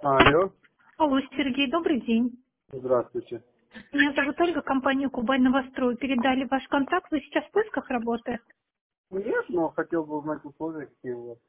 Алло, Алло, Сергей, добрый день. здравствуйте. Меня зовут Ольга, компания «Кубань Новострой». Передали ваш контакт, вы сейчас в поисках работы. Нет, но хотел бы узнать условия, какие у вас.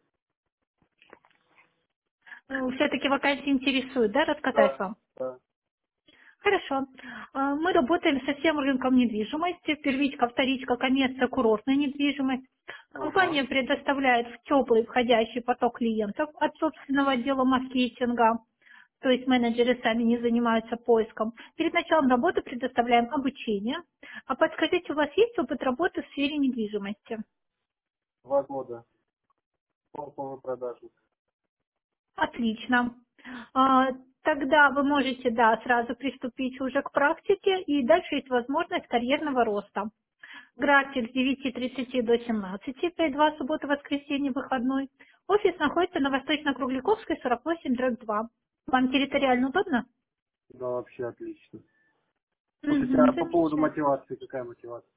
Все-таки вакансия интересует, да, рассказать Да, вам? да. Хорошо. Мы работаем со всем рынком недвижимости, первичка, вторичка, коммерция, курортная недвижимость. Ага, Компания предоставляет в теплый входящий поток клиентов от собственного отдела маркетинга, то есть менеджеры сами не занимаются поиском. Перед началом работы предоставляем обучение. А подскажите, у вас есть опыт работы в сфере недвижимости? 2 года. Полной продажи. Отлично. А, Тогда вы можете, да, сразу приступить уже к практике, и дальше есть возможность карьерного роста. График с 9:30 до 17, 5-2, суббота, воскресенье, выходной. Офис находится на Восточно-Кругляковской, 48/2. Вам территориально удобно? Да, вообще отлично. Слушайте, Мгм, а по поводу замечательно. мотивации, какая мотивация?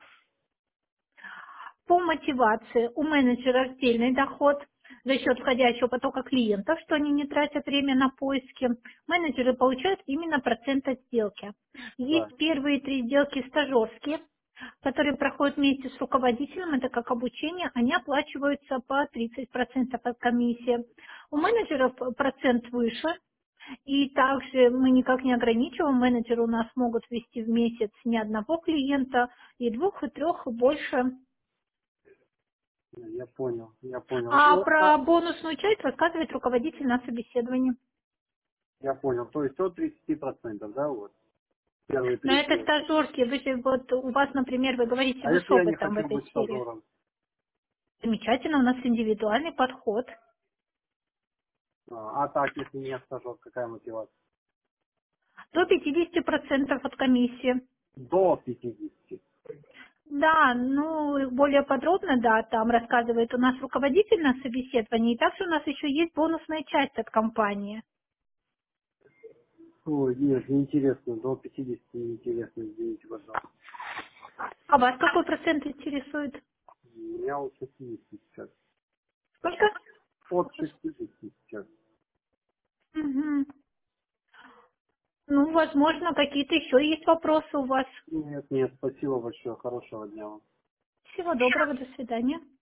По мотивации у менеджера раздельный доход за счет входящего потока клиентов, что они не тратят время на поиски. Менеджеры получают именно процент от сделки. Да. Есть первые 3 сделки стажерские, которые проходят вместе с руководителем, это как обучение, они оплачиваются по 30% от комиссии. У менеджеров процент выше, и также мы никак не ограничиваем, менеджеры у нас могут вести в месяц не одного клиента, и 2, и 3, и больше. Я понял, я понял. А Ну, про бонусную часть рассказывает руководитель на собеседовании. я понял. То есть от 30%, да, вот? Первые Но 3 это сделки. стажерки. Вы же вот у вас, например, вы говорите, А вы с если я не опытом в хочу этой быть сфере. стажером? Замечательно, у нас индивидуальный подход. А так, если не стажер, какая мотивация? До 50% от комиссии. До 50. Да, ну, более подробно, да, там рассказывает у нас руководитель на собеседовании, и также у нас еще есть бонусная часть от компании. Ой, нет, неинтересно. До 50 неинтересно, извините, пожалуйста. А вас какой процент интересует? У меня вот 60 сейчас. Сколько? От 60 сейчас. Мгм. Ну, возможно, какие-то еще есть вопросы у вас. Нет, нет, спасибо большое. Хорошего дня вам. Всего доброго, до свидания.